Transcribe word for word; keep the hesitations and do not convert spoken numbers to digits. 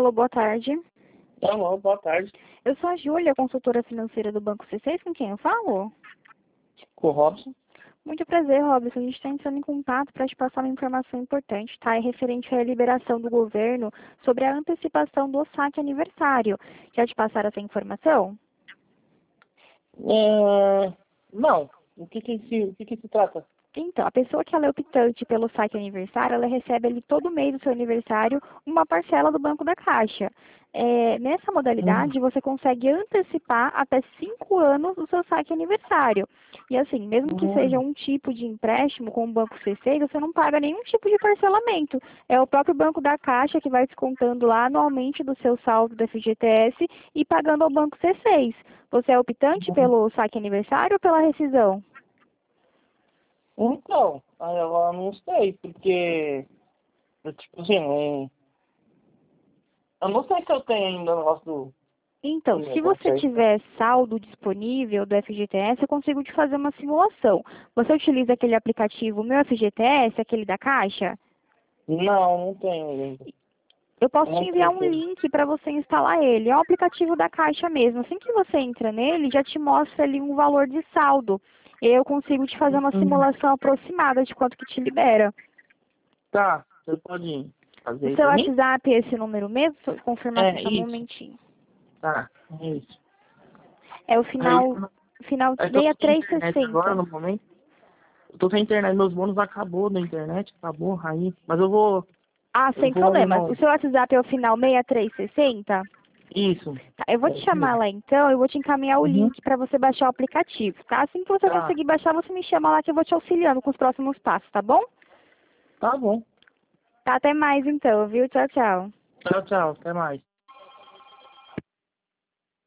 Alô, boa tarde. Alô, boa tarde. Eu sou a Júlia, consultora financeira do Banco C seis, com quem eu falo? Com o Robson. Muito prazer, Robson. A gente está entrando em contato para te passar uma informação importante, tá? É referente à liberação do governo sobre a antecipação do saque aniversário. Já te passaram essa informação? É... Não. O que que se, o que que se trata? Então, a pessoa que ela é optante pelo saque aniversário, ela recebe ali todo mês do seu aniversário uma parcela do Banco da Caixa. É, nessa Hum. modalidade, você consegue antecipar até cinco anos o seu saque aniversário. E assim, mesmo que seja Hum. um tipo de empréstimo com o Banco C seis, você não paga nenhum tipo de parcelamento. É o próprio Banco da Caixa que vai descontando lá anualmente do seu saldo do F G T S e pagando ao Banco C seis. Você é optante pelo saque aniversário ou pela rescisão? Então, aí eu não sei, porque, eu, tipo assim, é, eu não sei se eu tenho ainda o negócio do Então, do se você negócio aí. tiver saldo disponível do F G T S, eu consigo te fazer uma simulação. Você utiliza aquele aplicativo Meu F G T S, aquele da Caixa? Não, não tenho ainda. Eu Eu posso te não enviar tenho um tudo. link para você instalar ele. É um aplicativo da Caixa mesmo. Assim que você entra nele, já te mostra ali um valor de saldo. Eu consigo te fazer uma Hum. simulação aproximada de quanto que te libera. Tá, você pode fazer O aí seu pra mim? WhatsApp é esse número mesmo? Deixa eu confirmar aqui É, só um isso. momentinho. Tá, é isso. É o Aí, final, final é que eu tô sem internet agora sessenta e três sessenta. no momento. Eu tô sem internet, meus bônus acabou da internet, acabou aí. Mas eu vou, Ah, eu sem vou problemas. arrumar O um. seu WhatsApp é o final seis três seis zero? Isso. Tá, eu vou É te isso chamar mesmo. lá então, eu vou te encaminhar o Uhum. link para você baixar o aplicativo, tá? Assim que você Tá, conseguir baixar, você me chama lá que eu vou te auxiliando com os próximos passos, tá bom? tá bom. Tá, até mais então, viu? Tchau, tchau. Tchau, tchau. Até mais.